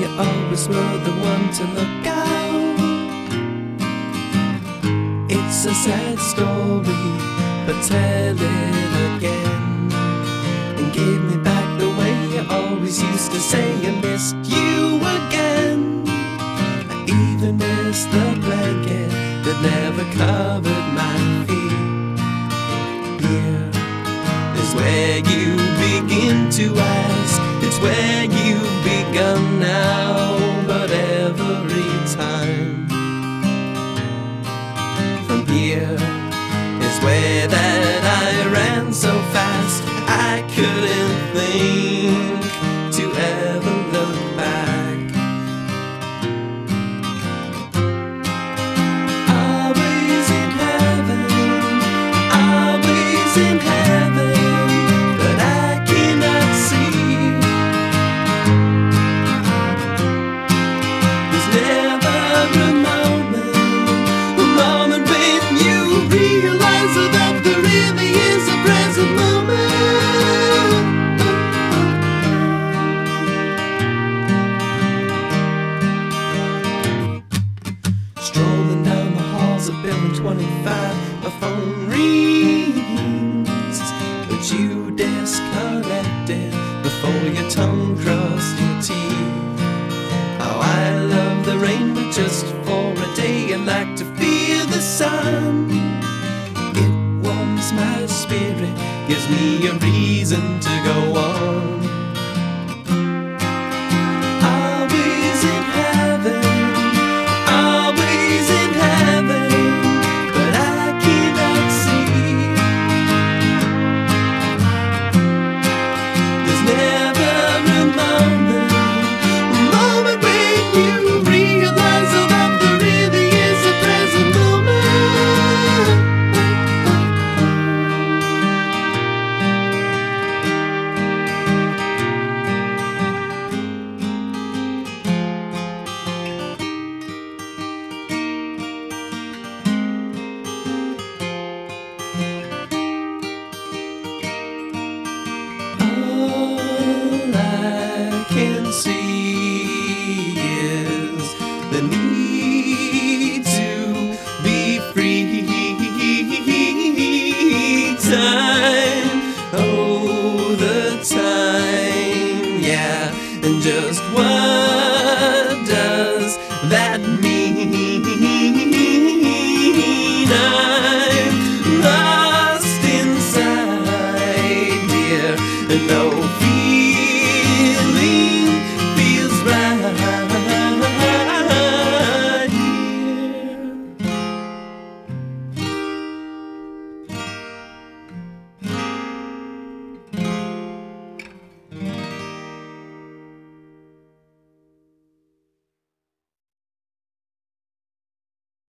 you always were the one to look out. It's a sad story, but tell it again. And give me back the way you always used to say I missed you again. I even missed the blanket that never covered my feet. Here is where you begin to ask. It's where you've begun now, but every time. From here is where that I ran so fast I couldn't think to ever look back. Always in heaven, always in heaven, but I cannot see. There's never a moment when you realize that there really is a present moment. Strolling down the halls of Building 25, my phone rings, but you disconnected before your tongue crossed your teeth. Oh, I love the rain, but just for a day I'd like to feel the sun. It warms my spirit, gives me a reason to go on. Always in heaven, always in heaven, but I cannot see. There's never a moment when you realize that there really is a present moment. All I can see is the need to be free. Time, oh, the time, yeah. And just what does that mean? I'm lost inside here, and no fear.